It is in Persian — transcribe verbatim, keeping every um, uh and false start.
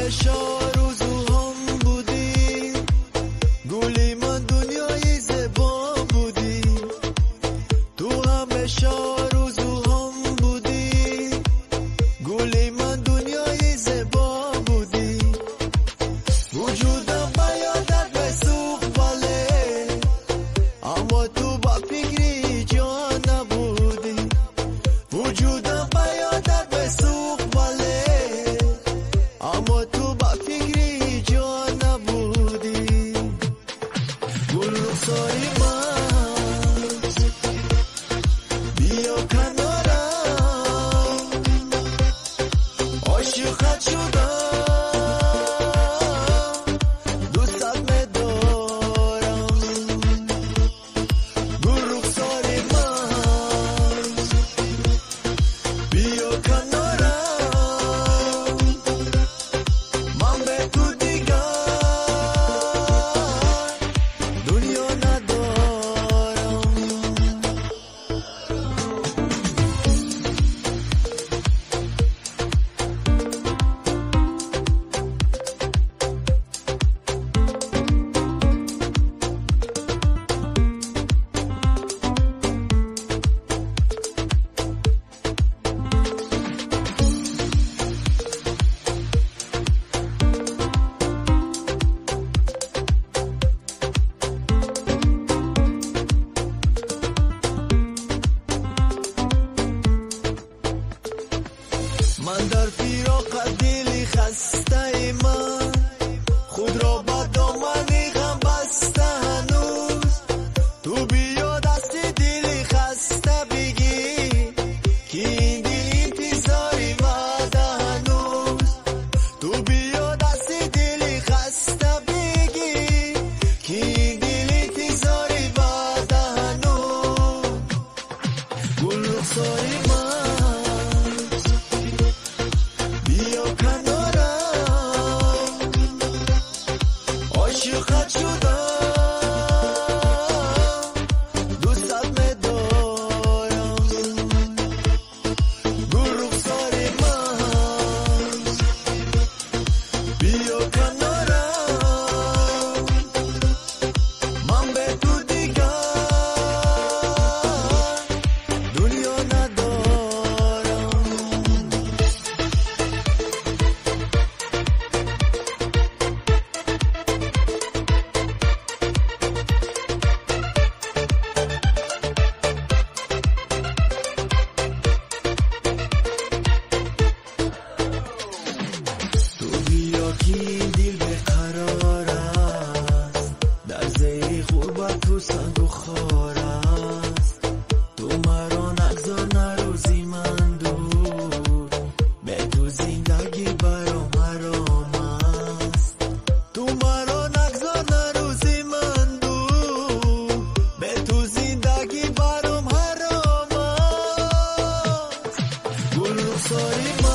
همه آرزوهام بودی، گلی من دنیای زبا بودی. تو همه آرزوهام بودی، گلی من دنیای زبا بودی. وجودم با یادت بسوخت باله، اما تو با فکری جا نبودی. وجودم با یادت بسوخت باله، اما تو با فکری جا نبودی. گل رخساری من بیا کنارم، عاشقت شدم، دوستت می‌دارم. گل رخساری من بیا کنارم، من به تو دیگر دنیا ندارم. من در فراق دلی خسته من، خود را با دامن غم بسته هنوز. تو بیا دست دلی خسته بگی که این دل انتظاری مده هنوز. تو بیا دست دلی خسته بگی که این دل انتظاری مده هنوز. گل رخساری من بیا کنارم، عاشقت شدم، دوستت می‌دارم. گل رخساری من بیا کنارم، من به تو دیگر دنیا ندارم. تو بیا که این دل بیقرار است، در زیر غربت تو سنگ و خار است. تو مرا نگذار نروزی من دور، به تو زندگی برام حرام است. تو مرا نگذار نروزی من دور، به تو زندگی برام حرام است. گل رخساری